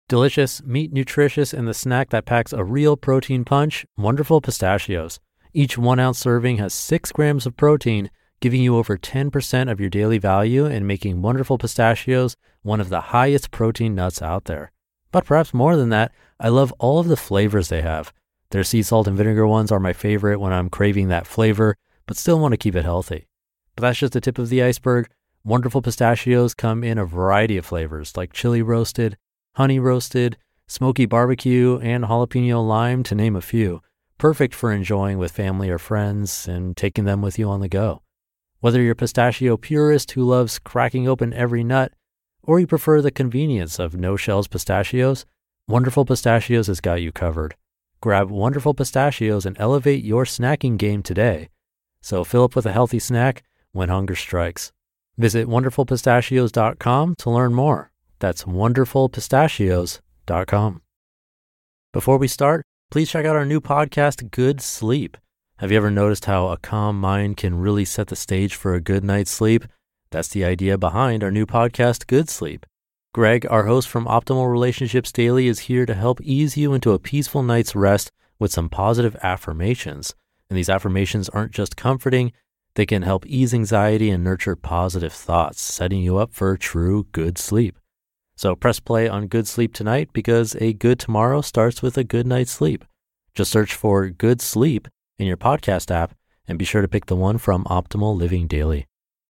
Delicious, meat nutritious, and the snack that packs a real protein punch, Wonderful Pistachios. Each 1 ounce serving has 6 grams of protein, giving you over 10% of your daily value and making Wonderful Pistachios one of the highest protein nuts out there. But perhaps more than that, I love all of the flavors they have. Their sea salt and vinegar ones are my favorite when I'm craving that flavor, but still want to keep it healthy. But that's just the tip of the iceberg. Wonderful Pistachios come in a variety of flavors like chili roasted, honey roasted, smoky barbecue, and jalapeno lime, to name a few. Perfect for enjoying with family or friends and taking them with you on the go. Whether you're a pistachio purist who loves cracking open every nut, or you prefer the convenience of no-shells pistachios, Wonderful Pistachios has got you covered. Grab Wonderful Pistachios and elevate your snacking game today. So fill up with a healthy snack when hunger strikes. Visit wonderfulpistachios.com to learn more. That's wonderfulpistachios.com. Before we start, please check out our new podcast, Good Sleep. Have you ever noticed how a calm mind can really set the stage for a good night's sleep? That's the idea behind our new podcast, Good Sleep. Greg, our host from Optimal Relationships Daily, is here to help ease you into a peaceful night's rest with some positive affirmations. And these affirmations aren't just comforting, they can help ease anxiety and nurture positive thoughts, setting you up for true good sleep. So press play on Good Sleep tonight because a good tomorrow starts with a good night's sleep. Just search for Good Sleep in your podcast app and be sure to pick the one from Optimal Living Daily.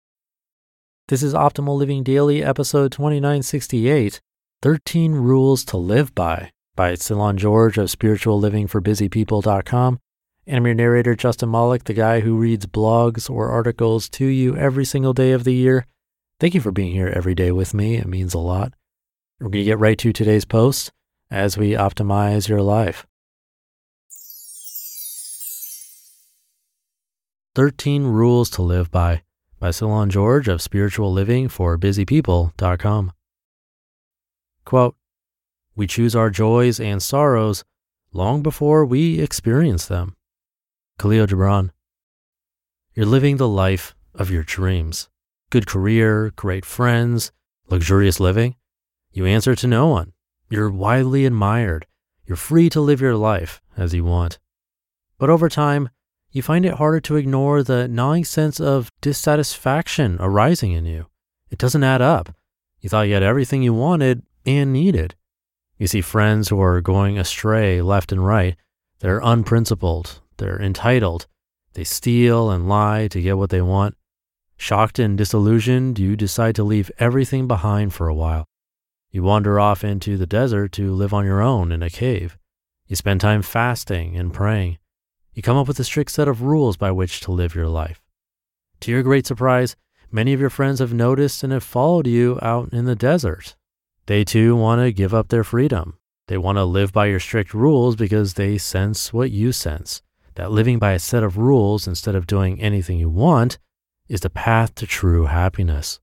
This is Optimal Living Daily, episode 2968, 13 Rules to Live by Ceylon George of spirituallivingforbusypeople.com. And I'm your narrator, Justin Malik, the guy who reads blogs or articles to you every single day of the year. Thank you for being here every day with me. It means a lot. We're going to get right to today's post as we optimize your life. 13 Rules to Live by Ceylon George of spirituallivingforbusypeople.com. Quote, "We choose our joys and sorrows long before we experience them." Khalil Gibran. You're living the life of your dreams. Good career, great friends, luxurious living. You answer to no one. You're widely admired. You're free to live your life as you want. But over time, you find it harder to ignore the gnawing sense of dissatisfaction arising in you. It doesn't add up. You thought you had everything you wanted and needed. You see friends who are going astray left and right. They're unprincipled. They're entitled. They steal and lie to get what they want. Shocked and disillusioned, you decide to leave everything behind for a while. You wander off into the desert to live on your own in a cave. You spend time fasting and praying. You come up with a strict set of rules by which to live your life. To your great surprise, many of your friends have noticed and have followed you out in the desert. They too want to give up their freedom. They want to live by your strict rules because they sense what you sense, that living by a set of rules instead of doing anything you want is the path to true happiness.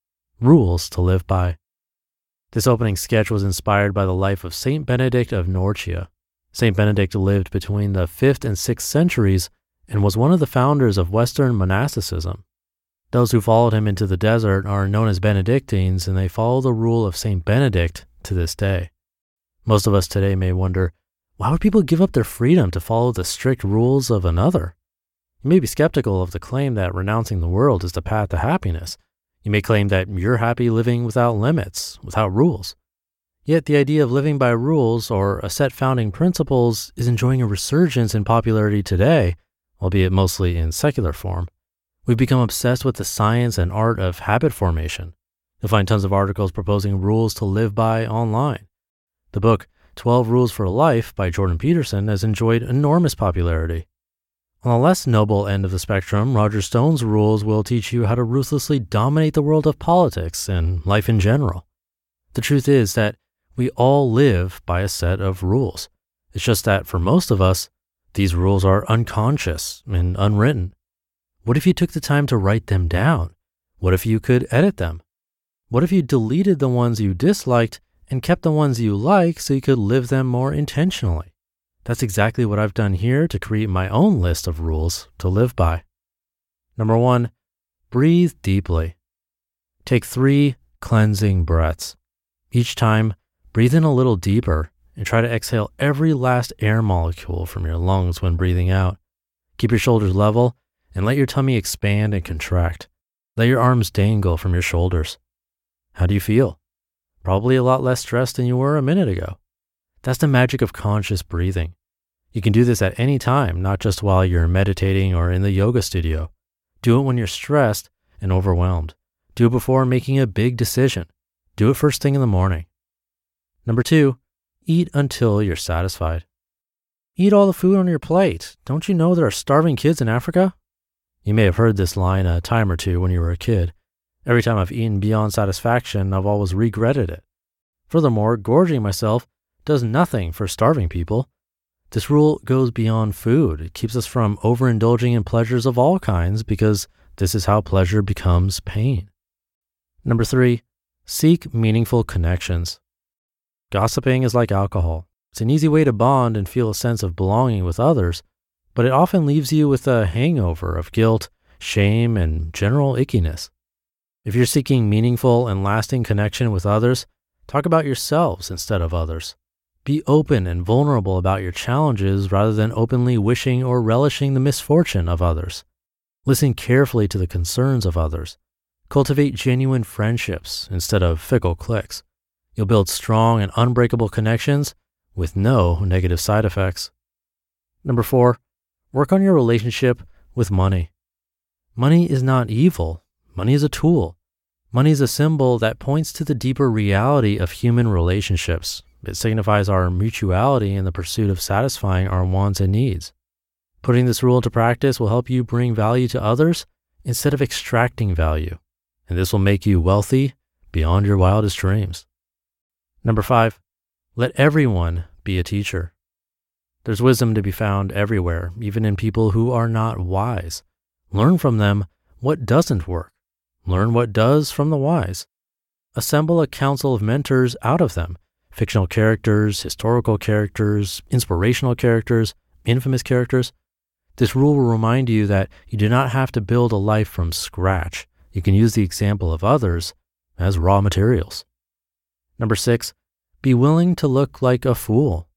Rules to live by. This opening sketch was inspired by the life of Saint Benedict of Norcia. Saint Benedict lived between the 5th and 6th centuries and was one of the founders of Western monasticism. Those who followed him into the desert are known as Benedictines, and they follow the rule of Saint Benedict to this day. Most of us today may wonder, why would people give up their freedom to follow the strict rules of another? You may be skeptical of the claim that renouncing the world is the path to happiness. You may claim that you're happy living without limits, without rules. Yet the idea of living by rules or a set founding principles is enjoying a resurgence in popularity today, albeit mostly in secular form. We've become obsessed with the science and art of habit formation. You'll find tons of articles proposing rules to live by online. The book 12 Rules for Life by Jordan Peterson has enjoyed enormous popularity. On the less noble end of the spectrum, Roger Stone's rules will teach you how to ruthlessly dominate the world of politics and life in general. The truth is that we all live by a set of rules. It's just that for most of us, these rules are unconscious and unwritten. What if you took the time to write them down? What if you could edit them? What if you deleted the ones you disliked and kept the ones you like so you could live them more intentionally? That's exactly what I've done here to create my own list of rules to live by. Number 1, breathe deeply. Take 3 cleansing breaths. Each time, Breathe in a little deeper and try to exhale every last air molecule from your lungs when breathing out. Keep your shoulders level and let your tummy expand and contract. Let your arms dangle from your shoulders. How do you feel? Probably a lot less stressed than you were a minute ago. That's the magic of conscious breathing. You can do this at any time, not just while you're meditating or in the yoga studio. Do it when you're stressed and overwhelmed. Do it before making a big decision. Do it first thing in the morning. Number 2, eat until you're satisfied. Eat all the food on your plate. Don't you know there are starving kids in Africa? You may have heard this line a time or two when you were a kid. Every time I've eaten beyond satisfaction, I've always regretted it. Furthermore, gorging myself does nothing for starving people. This rule goes beyond food. It keeps us from overindulging in pleasures of all kinds because this is how pleasure becomes pain. Number 3, seek meaningful connections. Gossiping is like alcohol. It's an easy way to bond and feel a sense of belonging with others, but it often leaves you with a hangover of guilt, shame, and general ickiness. If you're seeking meaningful and lasting connection with others, talk about yourselves instead of others. Be open and vulnerable about your challenges rather than openly wishing or relishing the misfortune of others. Listen carefully to the concerns of others. Cultivate genuine friendships instead of fickle cliques. You'll build strong and unbreakable connections with no negative side effects. Number 4, work on your relationship with money. Money is not evil. Money is a tool. Money is a symbol that points to the deeper reality of human relationships. It signifies our mutuality in the pursuit of satisfying our wants and needs. Putting this rule into practice will help you bring value to others instead of extracting value, and this will make you wealthy beyond your wildest dreams. Number 5, let everyone be a teacher. There's wisdom to be found everywhere, even in people who are not wise. Learn from them what doesn't work. Learn what does from the wise. Assemble a council of mentors out of them. Fictional characters, historical characters, inspirational characters, infamous characters. This rule will remind you that you do not have to build a life from scratch. You can use the example of others as raw materials. Number 6, be willing to look like a fool.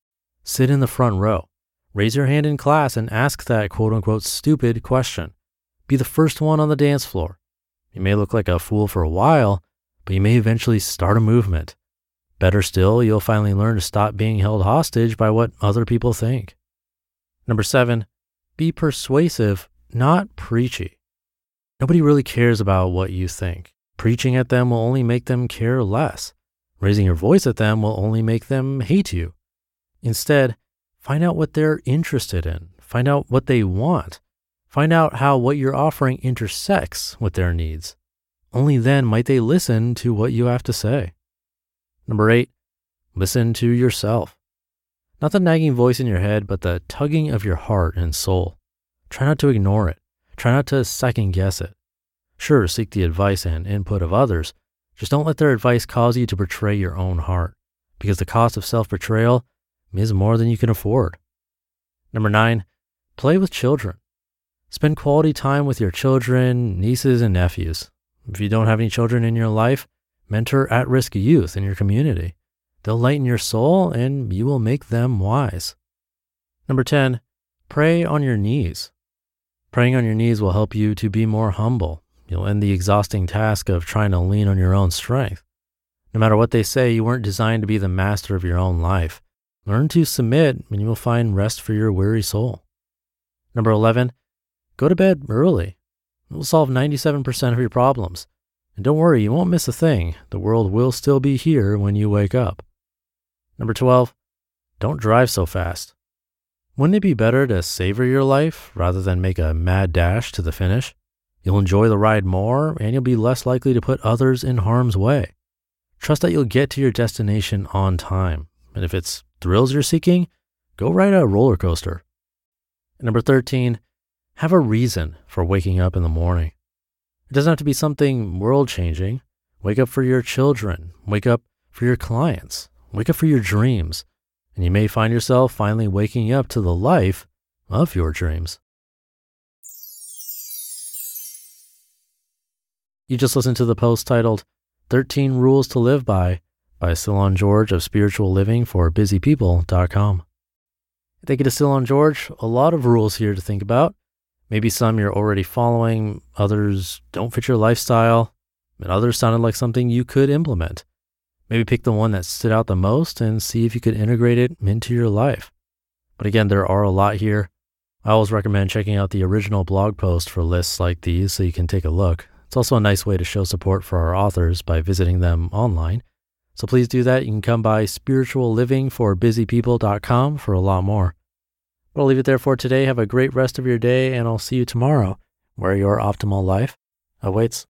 Sit in the front row. Raise your hand in class and ask that quote-unquote stupid question. Be the first one on the dance floor. You may look like a fool for a while, but you may eventually start a movement. Better still, you'll finally learn to stop being held hostage by what other people think. Number 7, be persuasive, not preachy. Nobody really cares about what you think. Preaching at them will only make them care less. Raising your voice at them will only make them hate you. Instead, find out what they're interested in. Find out what they want. Find out how what you're offering intersects with their needs. Only then might they listen to what you have to say. Number 8, listen to yourself. Not the nagging voice in your head, but the tugging of your heart and soul. Try not to ignore it. Try not to second guess it. Sure, seek the advice and input of others. Just don't let their advice cause you to betray your own heart, because the cost of self-betrayal is more than you can afford. Number 9, play with children. Spend quality time with your children, nieces, and nephews. If you don't have any children in your life, mentor at-risk youth in your community. They'll lighten your soul and you will make them wise. Number 10, pray on your knees. Praying on your knees will help you to be more humble. You'll end the exhausting task of trying to lean on your own strength. No matter what they say, you weren't designed to be the master of your own life. Learn to submit and you will find rest for your weary soul. Number 11, go to bed early. It will solve 97% of your problems. And don't worry, you won't miss a thing. The world will still be here when you wake up. Number 12, don't drive so fast. Wouldn't it be better to savor your life rather than make a mad dash to the finish? You'll enjoy the ride more and you'll be less likely to put others in harm's way. Trust that you'll get to your destination on time. And if it's thrills you're seeking, go ride a roller coaster. Number 13, have a reason for waking up in the morning. It doesn't have to be something world-changing. Wake up for your children. Wake up for your clients. Wake up for your dreams. And you may find yourself finally waking up to the life of your dreams. You just listened to the post titled 13 Rules to Live By by Cylon George of Spiritual Living for busypeople.com. Thank you to Cylon George. A lot of rules here to think about. Maybe some you're already following, others don't fit your lifestyle, and others sounded like something you could implement. Maybe pick the one that stood out the most and see if you could integrate it into your life. But again, there are a lot here. I always recommend checking out the original blog post for lists like these so you can take a look. It's also a nice way to show support for our authors by visiting them online. So please do that. You can come by spirituallivingforbusypeople.com for a lot more. But I'll leave it there for today. Have a great rest of your day, and I'll see you tomorrow where your optimal life awaits.